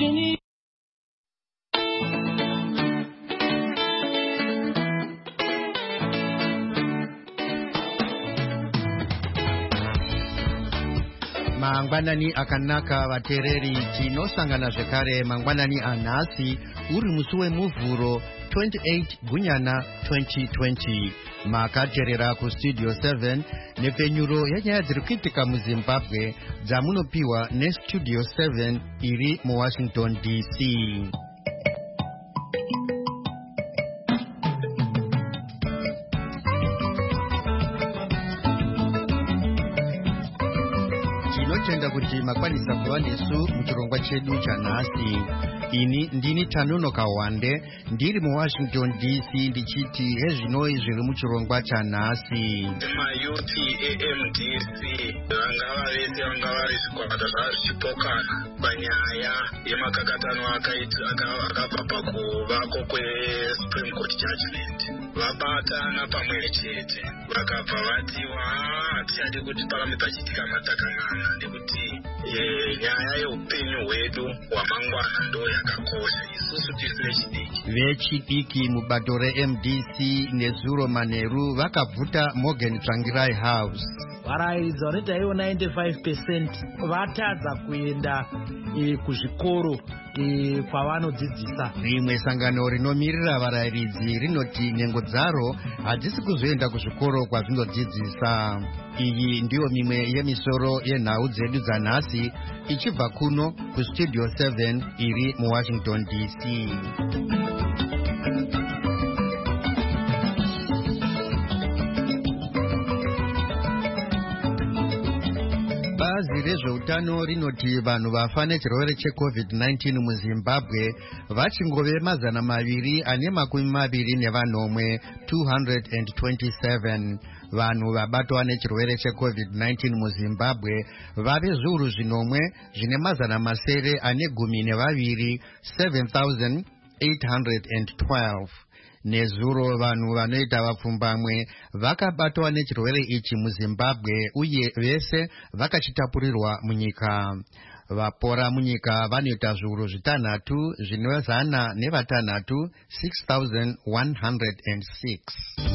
Virginia. Mangwanani akanaka vatereri tinosangana zvekare mangwanani anhasi uri musi wemuvhuro 28 gunyana 2020 makateerera kustudio 7 nepfenyuro yenyaya dziri kuitika muzimbabwe dzamunopiwa nestudio 7 iri muwashington dc. Tinotenda kuti makwanisa kuva nesu muchirongwa chedu chanhasi. Ini ndini Tanono Kawande ndiri muWashington DC ndichiti hezvinoi zviri muchirongwa chanhasi. Mayuti AMDC vangava vese vanga vari zvikwata zvazvichipokana panyaya yemakakatano akabva pakuvako kweSupreme Court Judgment. Vabatana pamwe chete vakabva vatiwa hatichadi kuti parambe pachiitika matakanana nekuti nyaya yeupenyu hwedu hwamangwana ndo yakakosha. Isusu tiri vechidiki. Vechidiki mubato reMDC nezuro Maneru vakabvuta Morgan Tsvangirai House. Varairidzi vanoita ivo 95% vatadza kuenda kuzvikoro kwavanodzidzisa. Rimwe sangano rinomirira varairidzi rinoti nhengo dzaro hadzisi kuzoenda kuzvikoro kwazvinodzidzisa. Iyi ndiyo mimwe yemisoro yenhau dzedu dzanhasi ichibva kuno kustudio 7 iri muWashington DC. Bazi rezveutano rinoti vanhu vafa nechirwere cheCovid-19 muZimbabwe vachingove 227 227. Vanhu vabatwa nechirwere cheCovid-19 muZimbabwe vave zviuru zvinomwe zvine 912 7,812. Nezuro vanhu vanoita vapfumbamwe vakabatwa nechirwere ichi muZimbabwe uye vese vakachitapurirwa munyika. Vapora munyika vanoita zviuru zvitanhatu zvine 6,106.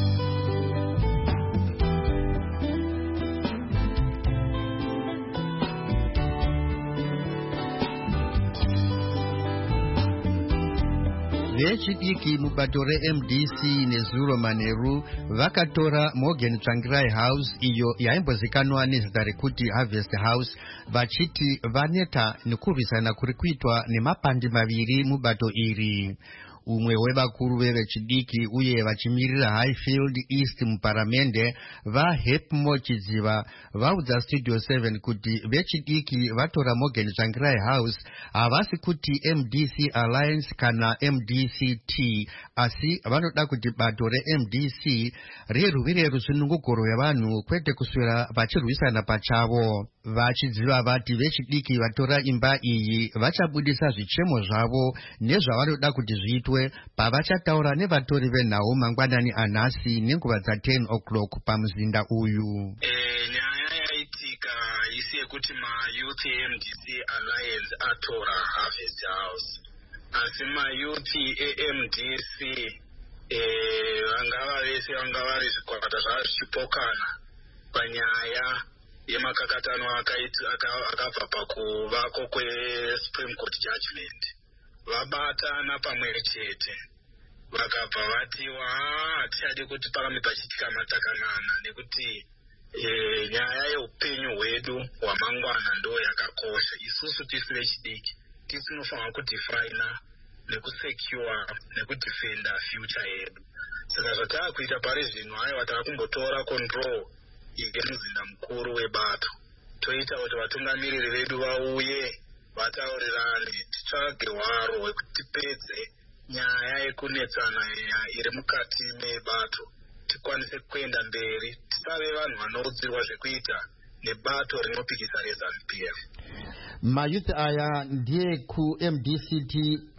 Vechidiki mubato reMDC nezuro Maneru vakatora Morgan Tsvangirai House iyo yaimbozikanwa nezita rekuti Harvest House vachiti vaneta nekurwisana kuri kuitwa nemapandi maviri mubato iri. Umwe wevakuru vevechidiki uye vachimirira Highfield East muparamende vaHepmo Chidziva vaudza Studio 7 kuti vechidiki vatora Morgan Tsvangirai House havasi kuti MDC Alliance kana MDCT, asi vanoda kuti bato reMDC rirwire rusunungugoro rwevanhu kwete kuswera vachirwisana pachavo. Vachidziva vati vechidiki vatora imba iyi vachabudisa zvichemo zvavo nezvavanoda kuti zviitwe pavachataura nevatori venhau mangwanani anhasi nenguva dza10 o'clock pamuzinda uyu. Nyaya yaitika isi yekuti maYouth AMDC Alliance atora Harvest House, asi maYouth AMDC vangava vese vanga vari zvikwata zvazvichipokana panyaya yemakakatano akabva pakuvako kweSupreme Court Judgment. Vabatana pamwe chete vakabva vatiwa hatichadi kuti parambe pachiitika matakanana nekuti nyaya yeupenyu hwedu hwamangwana ndo yakakosha. Isusu tisi vechidiki tisinofanira kudifaina nekusecure nekudefenda future yedu. Saka zvataakuita pari zvino aiwa taakumbotora control yemuzinda mukuru webato, toita kuti vatungamiriri vedu vauye vataurirane titsvage hwaro hwekuti tipedze nyaya yekunetsana iri mukati mebato, tikwanise kuenda mberi, tisave vanhu vanoudzirwa zvekuita nebato rinopikisa reZANU-PF. Mayouth aya ndiye kuMDCT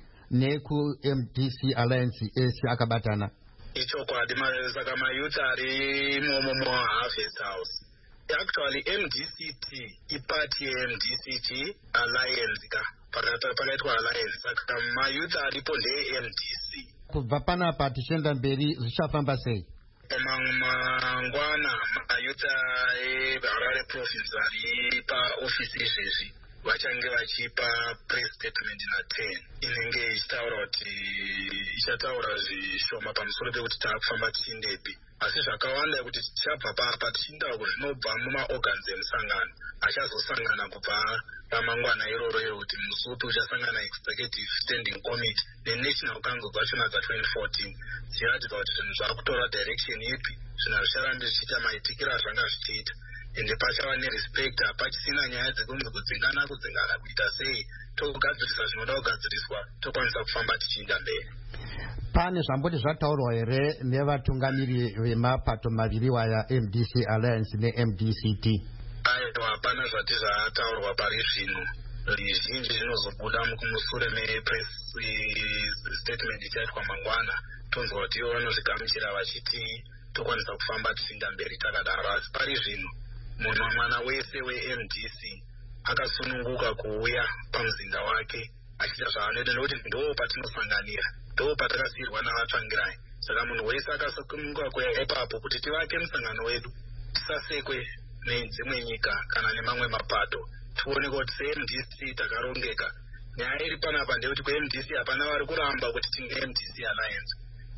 nekuMDC Alliance ese akabatana. Ichokwadi, saka maYouth ari imomo muHarvest House. Actually MDCT ipati yeMDCT Alliance ka pakaitwa alliance. Saka mayouth aripo ndeMDC. Kubva panapa tichienda mberi zvichafamba sei? Mangwana mayouth eHarare province ari paofisi izvezvi vachange vachipa press statement na10 inenge ichitaura kuti ichataura zvishoma pamusoro pekuti taakufamba tichindepi, asi zvakawanda kuti tichabva papa tichienda zvinobva mumaorgans emusangano achazosangana kubva ramangwana iroro kuti musupi uchasangana executive standing committee nenational council zvachona dza2014 zvichiratidza kuti zvinhu zvaakutora direction ipi, zvinhu zvicharambi zvichiita maitikiro azvanga zvichiita, ende pachava nerespect, hapachisina nyaya dzekunzi kudzingana kuita sei, togadzirisa zvinoda kugadziriswa tokwanisa kufamba tichienda mberi. Pane zvamboti zvataurwa here nevatungamiri vemapato maviri waya MDC Alliance neMDCT? Aiwa, hapana zvati zvataurwa pari zvino. Zvizhinji zvinozobuda mumushure mepress statement ichaitwa mangwana, tonzwa kuti ivo vanozvigamuchira vachiti tokwanisa kufamba tichienda mberi takadaro, asi pari zvino mwana wese weMDC akasununguka kuuya pamuzinda wake achiita zvaanoita, nekuti ndo patinosanganira, ndo patakasiyirwa navatsvangirai. Saka munhu wese akasununguka kuuya ipapo kuti tivake musangano wedu, tisasekwe nedzimwe nyika kana nemamwe mapato, tione kuti seMDC takarongeka. Nyaya iri panapa ndekuti kuMDC hapana vari kuramba kuti tinge MDC Alliance,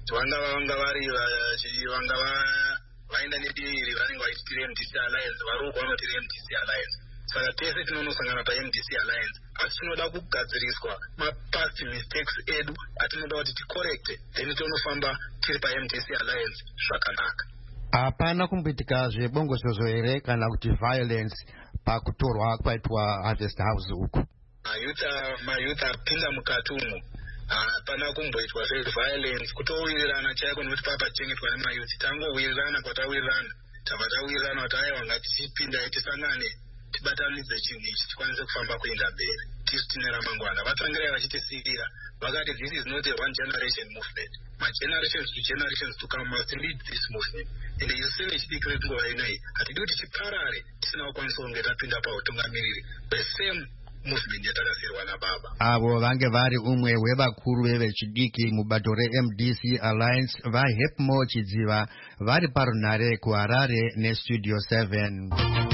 vanga vaenda nediviri vanenge vachitire MDC Alliance, varuku vanotire MDC Alliance. Saka tese tinonosangana paMDC Alliance, asi tinoda kugadziriswa mapast mistakes edu atinoda kuti ticorrecte, then tonofamba tiri paMDC Alliance zvakanaka. Hapana kumboitika zvebongozozo here kana kuti violence pakutorwa kwaitwa Harvest House uku? Mayouth apinda mukati umo, hapana kumboitwa zveviolence, kutowirirana chaiko, nokuti papachengetwa nemayouth tangowirirana kwatawirirana, tabva tawirirana kuti aiwa ngatichipinda tisangane tibatanidze chinhu ichi tikwanise kufamba kuenda mberi tisu tine ramangwana. Vatsangirai vachitisiira vakati this is not a one generation movement, generations to generations to come must lead this movement, and you see vechidikireti nguva inoi hatidi kuti chiparare tisina kukwanisa kunge tapinda pautungamiriri the same movement yatakasiyirwa nababa. Avo vange vari umwe wevakuru vevechidiki mubato reMDC Alliance vaHepmo Chidziva vari parunhare kuHarare neStudio 7.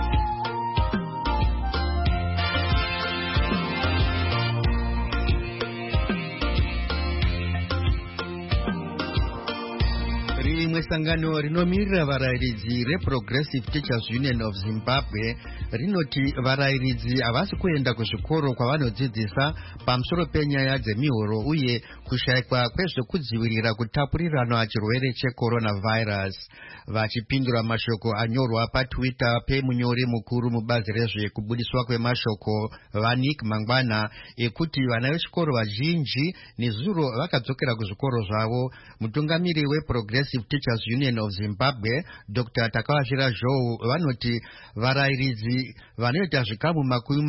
Rimwe sangano rinomirira varayiridzi reProgressive Teachers Union of Zimbabwe rinoti varayiridzi havasi kuenda kuzvikoro kwavanodzidzisa pamusoro penyaya dzemihoro uye kushayikwa kwezvekudzivirira kutapurirana chirwere cheCoronavirus. Vachipindura mashoko anyorwa paTwitter pemunyori mukuru mubazi rezvekubudiswa kwemashoko vaNick Mangwana ekuti vana vechikoro vazhinji nezuro vakadzokera kuzvikoro zvavo, mutungamiri weProgressive Teachers Union of Zimbabwe Dr. Takawashira Joe vanoti varayiridzi vanoita zvikamu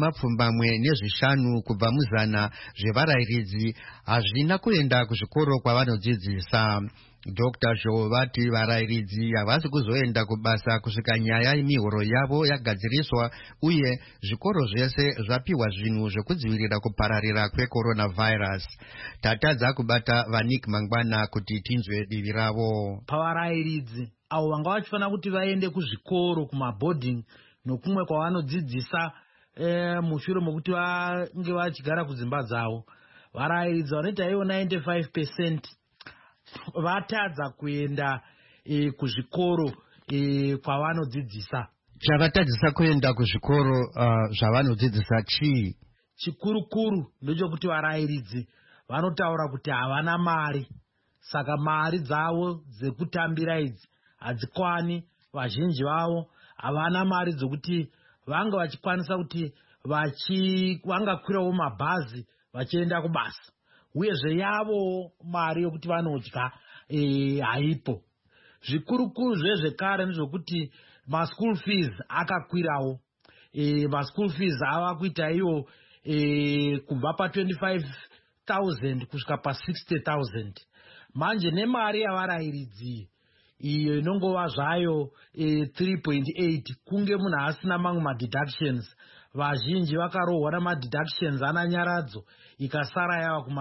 25 kubva muzana zvevarayiridzi hazvina kuenda kuzvikoro kwavanodzidzisa. Dr. Joe vati varayiridzi havasi kuzoenda kubasa kusvika nyaya yemihoro yavo yagadziriswa uye zvikoro zvese zvapiwa zvinhu zvekudzivirira kupararira kweCoronavirus. Tatadza kubata vaNick Mangwana kuti tinzwe divi ravo. Pavarayiridzi avo vanga vachifana kuti vaende kuzvikoro kumaboarding nokumwe kwavanodzidzisa mushure mokuti vange vachigara kudzimba dzavo, varayiridzi vanoita ivo 95% vatadza kuenda kuzvikoro kwavanodzidzisa. Chavatadzisa kuenda kuzvikoro zvavanodzidzisa chii? Chikurukuru ndechekuti varayiridzi vanotaura kuti havana mari, saka mari dzavo dzekutambira idzi hadzikwani. Vazhinji vavo havana mari dzokuti vanga vachikwanisa kuti vangakwirawo mabhazi vachienda kubasa, uyezve yavo mari yokuti vanodya haipo. Zvikurukuru zvezvekare ndezvokuti maschool fees akakwirawo. Maschool fees ava kuita iyo kubva pa25,000 kusvika pa60,000. Manje nemari yavarayiridzi iyo inongova zvayo 3.8 kunge munhu asina mamwe madeductions, vazhinji vakarohwa namadeductions ananyaradzo ikasara yava kuma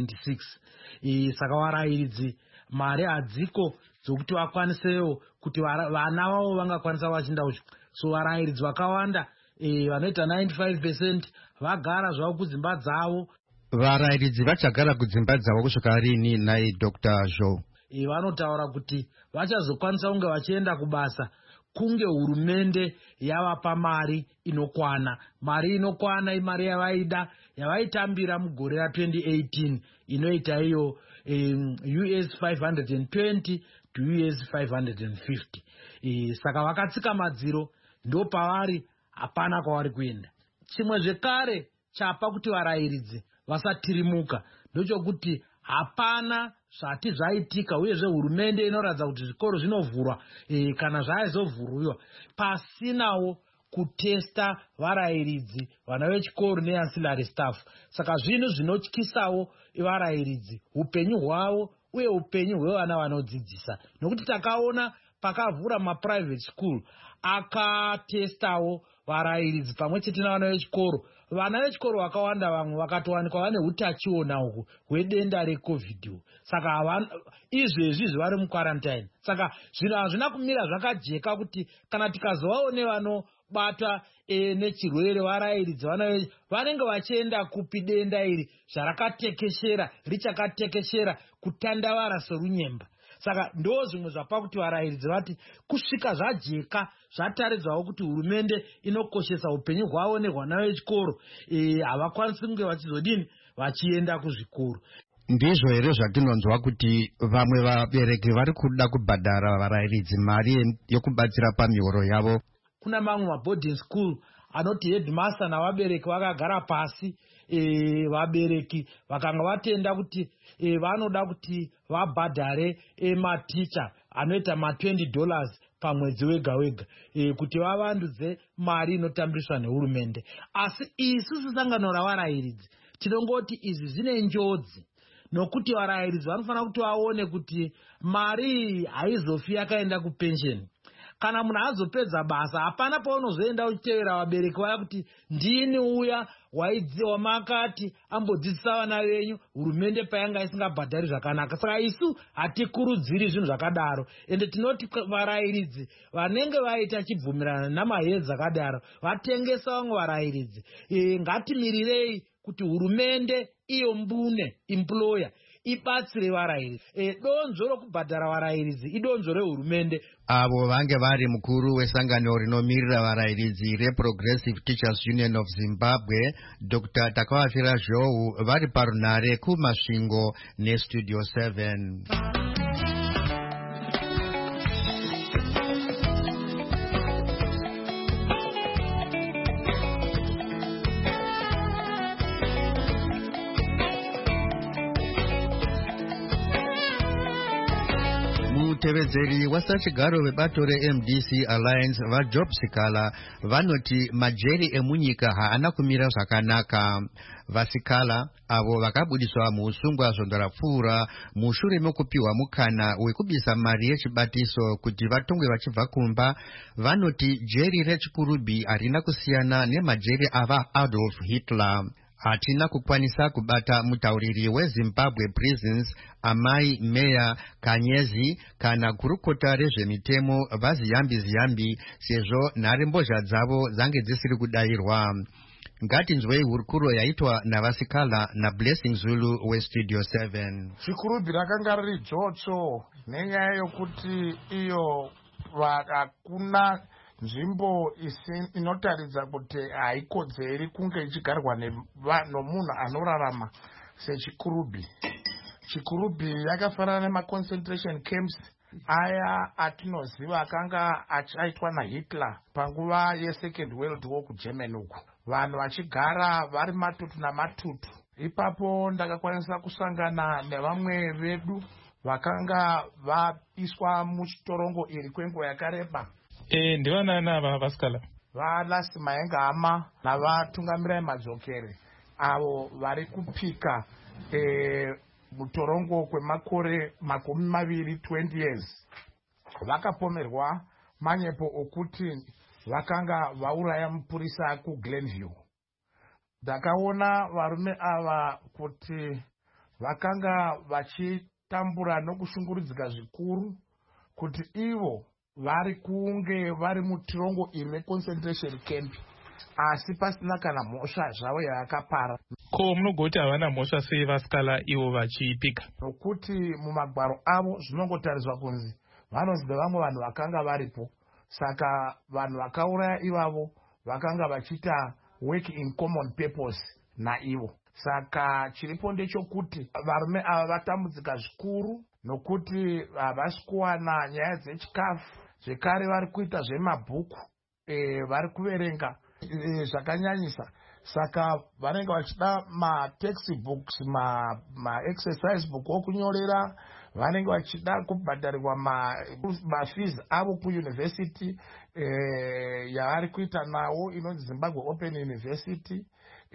2.6. Saka varairidzi mari hadziko dzokuti vakwanisewo kuti vana vavo vangakwanisa vachienda kuchikoro. So varairidzi vakawanda vanoita 95% vagara zvavo kudzimba dzavo. Varairidzi vachagara kudzimba dzavo kusvika rini nai Dr. Zhou? Vanotaura kuti vachazokwanisa kunge vachienda kubasa kunge hurumende yavapa mari inokwana. Mari inokwana imari yavaida yavaitambira mugore ra2018 inoita iyo US 520 to US 550. Saka vakatsika madziro ndo pavari hapana kwavari kuenda. Chimwe zvekare chapa kuti varairidzi vasatirimuka ndochokuti hapana zvati zvaitika uyezve hurumende inoratidza kuti zvikoro zvinovhurwa kana zvaizovhurwa pasinawo kutesta varairidzi vana vechikoro neancillary staff. Saka zvinhu zvinotyisawo varairidzi upenyu hwavo uye upenyu hwevana vanodzidzisa, nokuti takaona pakavhura maprivate school akatestawo varairidzi pamwe chete navana vechikoro. Vana vechikoro vakawanda vamwe vakatowanikwa vane utachiona uhu hwedenda recovid. Saka izvezvi vari mukwarantine. Saka zvinhu hazvina kumira zvakajeka kuti kana tikazovawo nevanobatwa nechirwere varairidzi vanenge vachienda kupi denda iri zvarakatekeshera richakatekeshera kutandavara sorunyemba. Saka ndo zvimwe zvapa kuti varairidzi vati kusvika zvajeka zvataridzwawo kuti hurumende inokoshesa upenyu hwavo nehwana vechikoro havakwanisi kunge vachizodini vachienda kuzvikoro. Ndizvo here zvatinonzwa kuti vamwe vabereki vari kuda kubhadhara varairidzi mari yokubatsira pamihoro yavo. Kuna mamwe maboarding school anoti headmaster navabereki vakagara pasi, vabereki vakanga vatenda kuti vanoda kuti vabhadhare maticha anoita $20 pamwedzi wega wega kuti vavandudze mari inotambiswa nehurumende. Asi isusu sangano ravarairidzi tinongoti izvi zvine njodzi, nokuti varairidzi vanofanira kuti vaone kuti mari haizofi yakaenda kupensheni. Kana munhu azopedza basa hapana paunozoenda uchitevera vabereki vaya kuti ndini uya wamakati ambodzidzisa vana venyu hurumende payanga isingabhadhari zvakanaka. Saka isu hatikurudziri zvinhu zvakadaro, ende tinoti varairidzi vanenge vaita chibvumirana namahedzi akadaro vatengesa vamwe varairidzi. Ngatimirirei kuti hurumende iyo mbune employer ibatsire varairidzi. Donzvo rokubhadhara varairidzi idonzvo rehurumende. Avo vange vari mukuru wesangano rinomirira varairidzi reProgressive Teachers Union of Zimbabwe, Dr. Takawafira Zhou, vari parunare kumasvingo neStudio 7. Mutevedzeri wasachigaro vebato reMDC Alliance vaJob Sikala vanoti majeri emunyika haana kumira zvakanaka. Vasikala avo vakabudiswa muusungwa zvondorapfuura mushure mekupiwa mukana wekubisa mari yechibatiso kuti vatongwe vachibva kumba, vanoti jeri reChikurubi harina kusiyana nemajeri ava Adolf Hitler. Hatina kukwanisa kubata mutauriri weZimbabwe Prisons Amai Meya Kanyezi kana kurukota rezvemitemo vaziyambi sezvo nharembozha dzavo dzange dzisiri kudayirwa. Ngatinzwei hurukuro yaitwa navasikala naBlessing Zulu weStudio 7. Chikurubi rakanga riri dzvotso nenyaya yokuti iyo hakuna nzvimbo inotaridza kuti haikodzeri kunge ichigarwa nomunhu anorarama seChikurubi. Chikurubi yakafanana nemaconcentration camps aya atinoziva akanga achaitwa naHitler panguva yeSecond World War kuGermany uku, vanhu vachigara vari matutu namatutu. Ipapo ndakakwanisa kusangana nevamwe vedu vakanga vaiswa muchitorongo iri kwenguva yakareba. Ndivanana ava Vasikala? Valasi Maengama navatungamira Madzokere, avo vari kupika mutorongo kwemakore 20 years. Vakapomerwa manyepo okuti vakanga vauraya mupurisa kuGlenview. Ndakaona varume ava kuti vakanga vachitambura nokushungurudzika zvikuru kuti ivo vari kunge vari mutirongo iri reconcentration camp, asi pasina kana mhosva zvavo yavakapara. Ko munogoti havana mhosva sei vasikala ivo vachipika? Nokuti mumagwaro avo zvinongotariswa kunzi vanonzi nevamwe vanhu vakanga varipo, saka vanhu vakauraya ivavo vakanga vachiita work in common purpose naivo. Saka chiripo ndechokuti varume ava vatambudzika zvikuru nokuti havasi kuwana nyaya dzechikafu, zvekare vari kuita zvemabhuku, vari kuverenga zvakanyanyisa. Saka vanenge vachida matextbooks, maexercise book okunyorera, vanenge vachida kubhadharirwa mafees avo kuyunivhesiti yavari kuita nawo inonzi Zimbabwe Open University.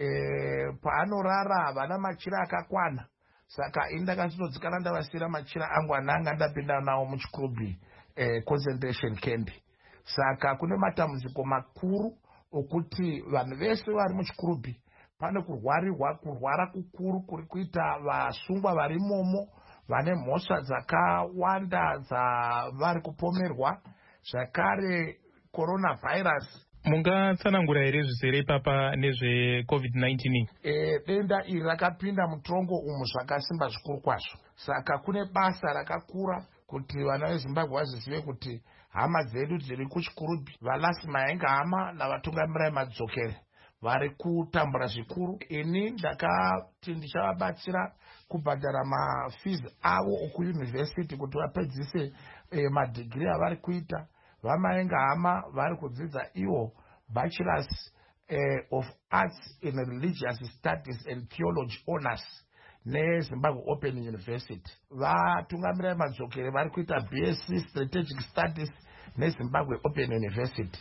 Paanorara havana machira akakwana, saka ini ndakatodzikana ndavasiyira machira angu ananga ndapinda nawo muchikurubhi concentration camp. Saka kune matambudziko makuru okuti vanhu vese vari muchikurubhi pane kurwara kukuru kuri kuita vasungwa vari imomo vane mhosva dzakawanda dzavari kupomerwa, zvakare coronavirus. Mungatsanangura here zvizere ipapa nezveCovid-19? Denda iri rakapinda mutorongo umu zvakasimba zvikuru kwazvo, saka kune basa rakakura kuti vana veZimbabwe vazive kuti hama dzedu dziri kuchikurubhi, valasi maenga hama navatungamira madzokere vari kutambura zvikuru. Ini ndakati ndichavabatsira kubhadhara mafees avo okuyunivhesiti kuti vapedzise madhigiri avari kuita. Vamaenga hama vari kudzidza ivo bachelors of arts in religious studies and theology honors neZimbabwe Open University. Vatungamira madzokere vari kuita BSc strategic studies neZimbabwe Open University.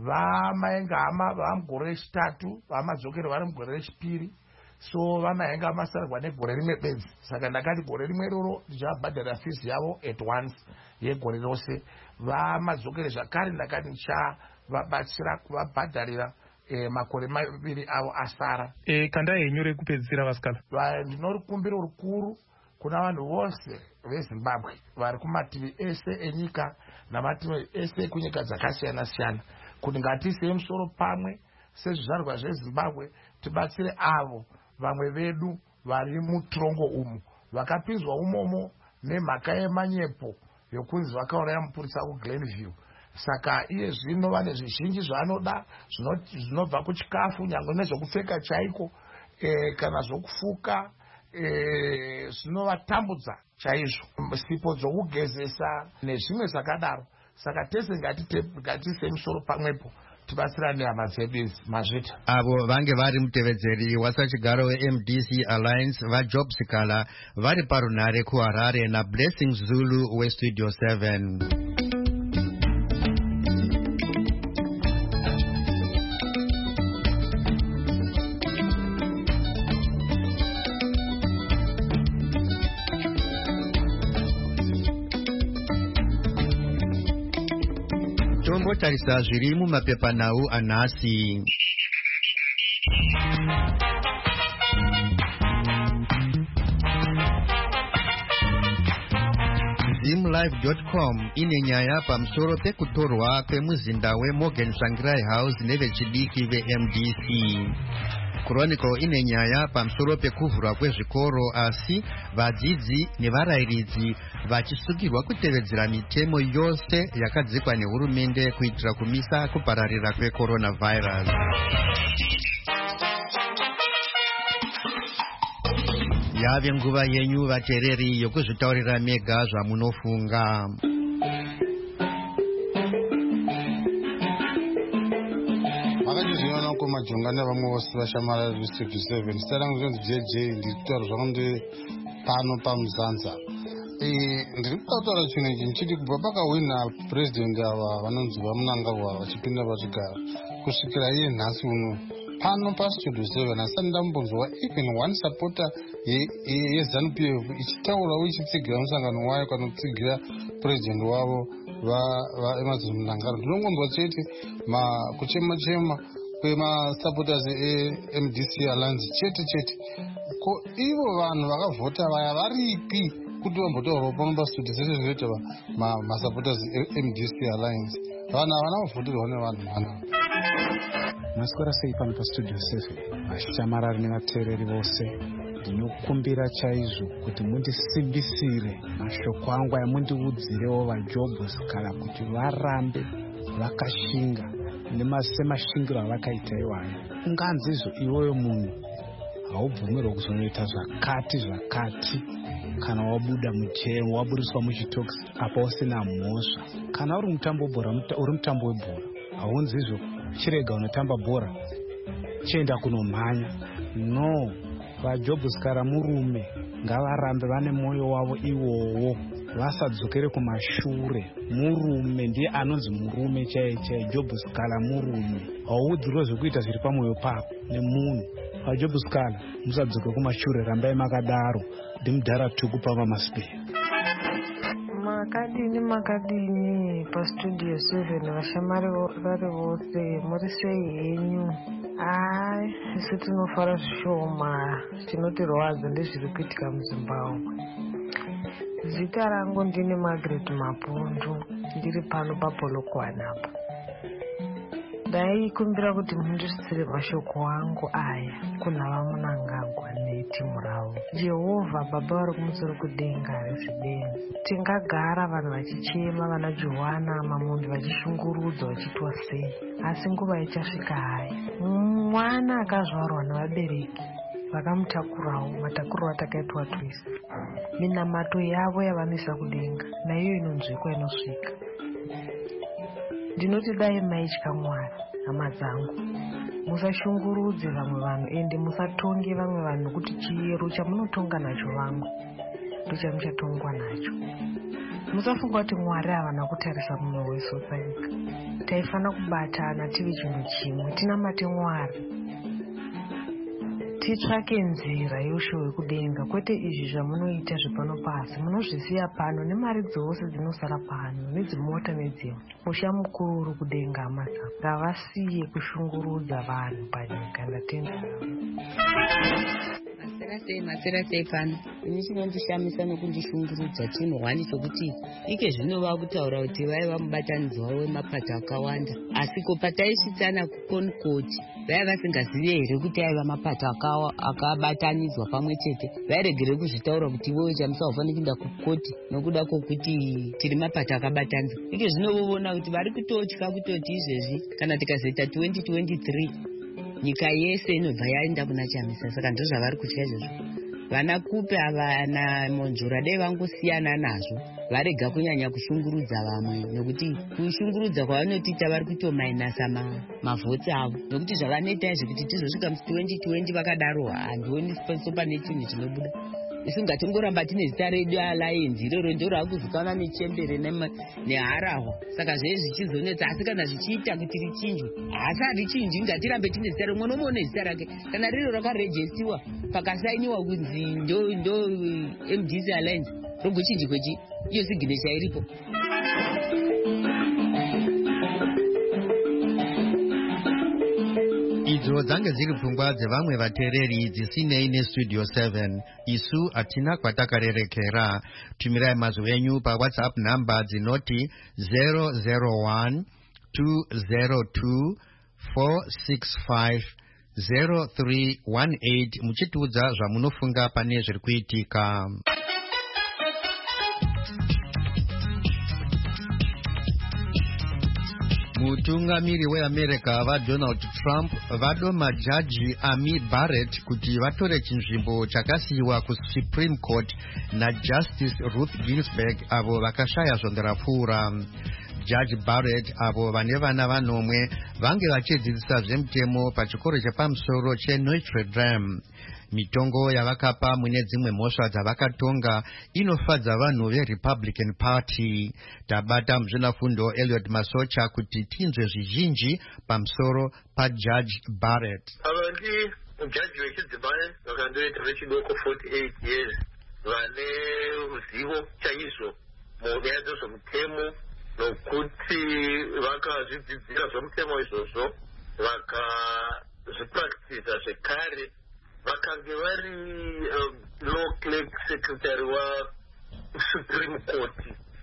Vamaenga hama vamugore rechitatu, vamadzokere vari mugore rechipiri. So vamaenga masarigwa negore rimwe bedzi. Saka ndakati gore rimwe roro ndichavabhadhara fees yavo at once yegore rose. Vamadzokere zvakare ndakati ndichavabatsira kuvabhadharira makore maviri avo asara. Kanda henyu rekupedzisira vasikala? Ndinori kumbiro rukuru kuna vanhu vose veZimbabwe vari kumativi ese enyika namativi ese kunyika dzakasiyana siyana kuti ngatiisei musoro pamwe sezvizvarwa zveZimbabwe tibatsire avo vamwe vedu vari mutirongo umu vakapinzwa umomo nemhaka yemanyepo yokunzi vakauraya mupurisa kuGlenview. Saka iye zvino vane zvizhinji zvaanoda zvinobva kuchikafu, nyangwe nezvokupfeka chaiko, kana zvokufuka, zvinovatambudza chaizvo, sipo dzokugezesa nezvimwe zvakadaro. Saka tese ngatiise musoro pamwepo tibatsirane hama dzedu mazvita. Avo vange vari mutevedzeri wasachigaro weMDC Alliance vaJob Sikala vari parunhare kuHarare naBlessing Zulu weStudio 7. Tombotarisa zviri mumapepanhau anhasi. Zimlive.com ine nyaya pamusoro pekutorwa kwemuzinda weMorgan Tsvangirai House nevechidiki veMDC. Chronicle ine nyaya pamusoro pekuvhurwa kwezvikoro asi vadzidzi nevarayiridzi vachisungirwa kutevedzera mitemo yose yakadzikwa nehurumende kuitira kumisa kupararira kwecoronavirus. Yave nguva yenyu vateereri yokuzvitaurira mega zvamunofunga. Makachizviona kumajonga nevamwe vose vashamara Studio 7. Zita rangu rinonzi JJ, ndiri kutaura zvangu ndiri pano paMuzanza. Ndiri kutaura chinhu ichi ndichiti kubva pakahwina purezidendi ava vanonzi vaMunangagwa vachipinda vachigara kusvikira iye nhasi uno pano paStudio 7 asati ndambonzwa even one supporter yeZANU-PF ichitaurawo ichitsigira musangano wayo kana kutsigira purezidendi wavo vaEmerson Mnangagwa. Ndinongomba chete kuchema kwemasupporters eMDC Alliance chete ko ivo vanhu vakavhota vaya varipi kuti vambotaurawo pano pastudio zvese zvinoita masupporters eMDC Alliance. Vanhu havana kuvhoterwa nevanhu mana. Maswera sei pano pastudio 7 vashamarari nevateereri vose. Ndinokumbira chaizvo kuti mundisimbisire mashoko angu amundiudzirewo vaJobs kana kuti varambe vakashinga semashingiro avakaita iwayo. Unganzizvo iwoyo munhu haubvumirwa kuzonoita zvakati kana wabuda muchemo waburiswa muchitoksi apa usina mhosva. Kana uri mutambo bhora uri mutambo webhora haunzizvo chirega unotamba bhora chienda kunomhanya. No, vaJobs kara murume ngavarambe vane mwoyo wavo iwowo vasadzokere kumashure. Murume ndiye anonzi murume chaiye. Jobs kala murume hauudzirwa zvekuita zviri pamwoyo pako nemunhu. vaJobs kala musadzoke kumashure, rambai makadaro. Ndimudhara tuku pamamasipei. Makadini pastudio 7 vashamari vari vose muri sei henyu? Isu tinofara zvishoma, chinotirwadza ndezviri kuitika muZimbabwe. Zita rangu ndini Margaret Mapundu, ndiri pano paPolokwane apa. Ndaikumbira kuti mundisire mashoko angu aya kuna vaMnangagwa netimu ravo. Jehovha Baba vari kumusoro kudenga rezidenzi. Tingagara vanhu vachichema, vana Johana Mamundi vachishungurudza vachitwa sei, asi nguva ichasvika hai. Mwana akazvarwa navabereki vakamutakurawo matakuriro atakaitwa twese. Minamato yavo yavanoisa kudenga naiyo inonzwikwa inosvika. Ndinoti dai maitya Mwari, hama dzangu, musashungurudze vamwe vanhu ende musatonge vamwe vanhu kuti chiyero chamunotonga nacho vangu ndochamuchatongwa nacho. Musafunga kuti Mwari havana kutarisa munhu wese panyika. Taifana kubatana tive chinhu chimwe, tinamate Mwari, titsvake nzira yeushe hwekudenga, kwete izvi zvamunoita zvepano pasi. Munozvisiya pano nemari dzose dzinosara pano nedzimota nedzimwe. Musha mukuru uri kudenga, hama dzangu, ngavasiye kushungurudza vanhu panyika. Ndatenda. Masera sei pano. Ini chinondishamisa nokundishungurudza chinhwani chokuti ike zvino vakutaura kuti vaiva mubatanidzwa wemapato akawanda, asi ko pataisvitsana kukonikoti vaiva vasingazivi here kuti aiva mapato akabatanidzwa pamwe chete. Vairegere kuzvitaura kuti iwewe chamusaufanira kuenda kukoti nokuda kwokuti tiri mapato akabatanidzwa. Ike zvino voona kuti vari kutotya kutoti izvezvi kana tikazoita 2023 nyika yese inobva yaenda kuna Chamisa. Saka ndizvo zvavari kutya izvozvo. Vana Kupe avana Monzura dai vangosiyana nazvo, varega kunyanya kushungurudza vamwe, nokuti kushungurudza kwavanotiita vari kutomainasa mavhoti avo, nokuti zvavanoita izvi kuti tizosvika musi 2020 vakadaro handioni so pane chinhu chinobuda. Isu ngatingoramba tine zita redu Alliance, iroro ndiro rakuzikanwa neChembere neHarahwa. Saka zvese zvichizonetsa, asi kana zvichiita kuti richinjwe, asi harichinji. Ngatirambe tine zita rimwe nomwe nezita rake. Kana riro rakarejestiwa pakasainiwa kunzi ndo MDC Alliance, rogochinjwe iyo signature iripo. Idzo dzange dziri pfungwa dzevamwe vateereri dzisinei nestudio 7. Isu hatina kwatakarerekera. Tumirai mazwi enyu paWhatsApp namba dzinoti 001 202 465 0318 muchitiudza zvamunofunga pane zviri kuitika. Mutungamiri weAmerica vaDonald Trump vadoma jaji Amy Barrett kuti vatore chinzvimbo chakasiyiwa kuSupreme Court naJustice Ruth Ginsburg avo vakashaya zvonderapfuura. Judge Barrett avo vane vana vanomwe vange vachidzidzisa zvemutemo pachikoro chepamusoro cheNotre Dame. Mitongo yavakapa mune dzimwe mhosva dzavakatonga inofadza vanhu veRepublican Party. Tabata muzvinafundo Elliot Masocha kuti tinzwe zvizhinji pamusoro paJudge Barrett. Avandi mujaji wechidzimai vakandoita vechidoko 48 years, vane ruzivo chaizvo munyaya dzezvemutemo nokuti vakazvidzidzira zvomutemo izvozvo vakazvipractiza zvekare. Vakange vari law clerk secretary waSupreme Court,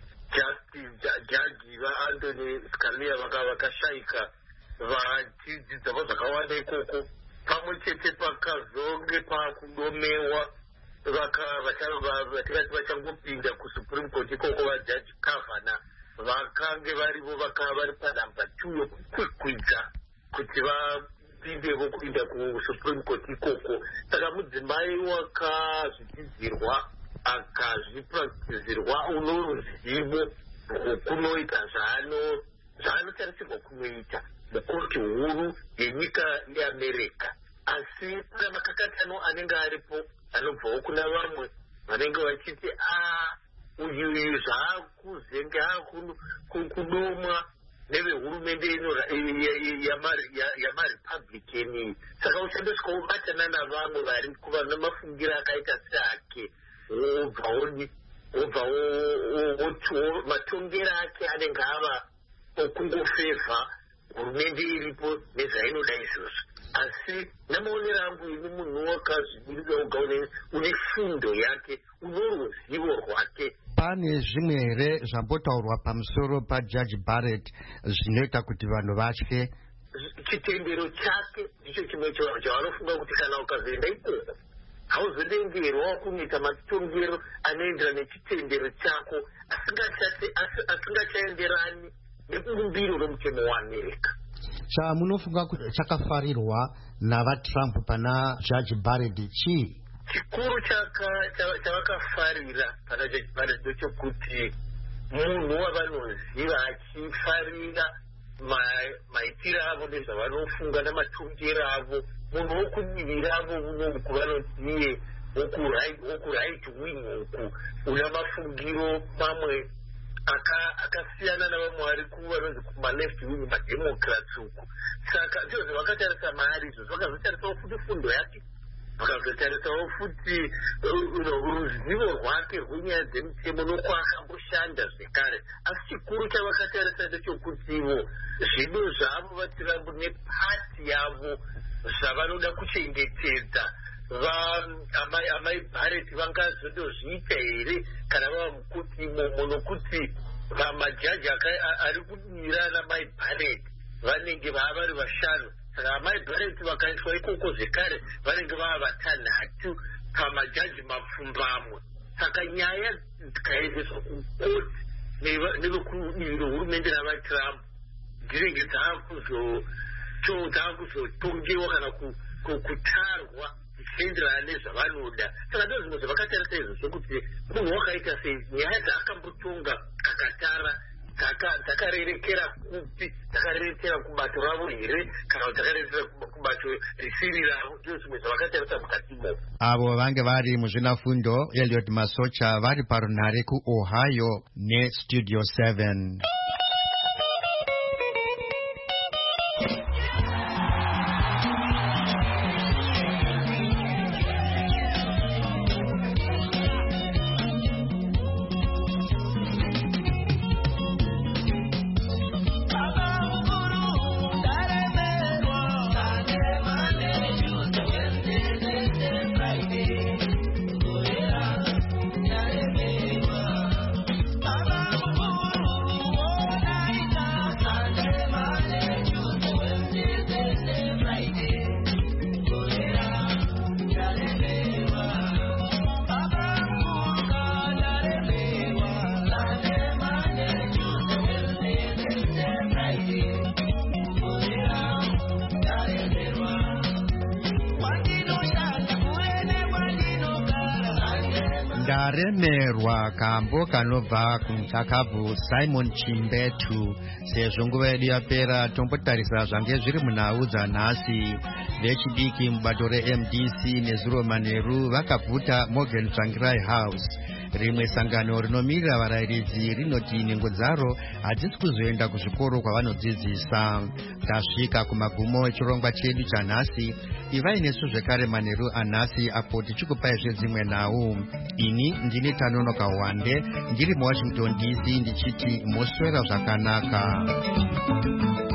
jaji vaAnthony Scalia vakashayika vachidzidzavo zvakawanda ikoko. Pamwe chete pakazonge pakudomewa vatingati vachangopinda kuSupreme Court ikoko vajaji Kavanaugh vakange varivo vakava vari panhamba 2 yokukwikwidza kuti vapindevo kuinda kuSupreme Court ikoko. Saka mudzimai wakazvidzidzirwa akazvipracticirwa uno ruzivo rwokunoita zvaanotarisirwa kunoita mukoti huru yenyika yeAmerica. Asi kuna makakatano anenge aripo anobvawo kuna vamwe vanenge vachiti uyu zvaakuzenge kudomwa nevehurumende yamarepublican. Saka uchandosvika wobatana navamwe vari kuva namafungira akaita seake, wobvawo matongero ake anenge ava okungofevha hurumende iripo nezvainoda izvozvo. Asi namaonero angu ini munhu wakazvimirira oga une fundo yake, une ruzivo rwake. Pane zvimwe here zvambotaurwa pamusoro paJaji Barrett zvinoita kuti vanhu vatye? Chitendero chake ndicho chimwe chavanofunga kuti kana ukazoenda ikoko hauzodengerwa kunyika matongero anoenderana nechitendero chako asingachaenderani nebumbiro romutemo waAmerica. Chamunofunga kuti chakafarirwa navaTrump pana Jaji Barrett chii? Chikuru chavakafarira pana Jaji Barrett ndechokuti munhu wavanoziva achifarira maitiro avo nezvavanofunga namatongero avo, munhu wokudivira avo unoku kuvanoziye woku-right wing uku, una mafungiro mamwe akasiyana navamwe vari vanonzi kuma-left wing mademocrats uku. Saka ndizvo zvavakatarisa maari izvo, vakazotarisawo futi fundo yake, vakazotarisawo futi ruzivo rwake rwenyaya dzemutemo nokwaakakamboshanda zvekare. Asi chikuru chavakatarisa ndechokutivo zvido zvavo vaTrump nepati yavo zvavanoda kuchengetedza amai Barrett vangazondozviita here kana vava mukutimo, nokuti majaji ari kudira namai Barrett vanenge vava vari vashanu. Saka amai Barrett vakaiswa ikoko zvekare vanenge vava 6 pamajaji mapfumbamwe. Saka nyaya dzikaendeswa kukoti nevekudivi rehurumende navaTrump dzinenge dzaakuzotongewa kana kutarwa zvichienderana nezvavanoda. Saka ndo zvimwe zvavakatarisa izvo zvokuti munhu wakaita sei, nyaya dzaakambotonga akatara dzakarerekera kupi, dzakarerekera kubato ravo here kana kuti dzakarerekera kubato risiri ravo. Ndizvo zvimwe zvavakatarisa mukatimo. Avo vange vari muzvinafundo Elliot Masocha vari parunhare kuOhio neStudio 7. Ndaremerwa kambo kanobva kumutakavu Simon Chimbetu. Sezvo nguva yedu yapera tombotarisa zvange zviri munhau dzanhasi. Vechidiki mubato reMDC neZuro Maneru vakabvuta Morgan Tsvangirai House. Rimwe sangano rinomirira varayiridzi rinoti nhengo dzaro hadzisi kuzoenda kuzvikoro kwavanodzidzisa. Tasvika kumagumo echirongwa chedu chanhasi. Ivai nesu zvekare manheru anhasi apo tichikupai zvedzimwe nhau. Ini ndini Tanonoka Wande ndiri muWashington DC ndichiti moswera zvakanaka.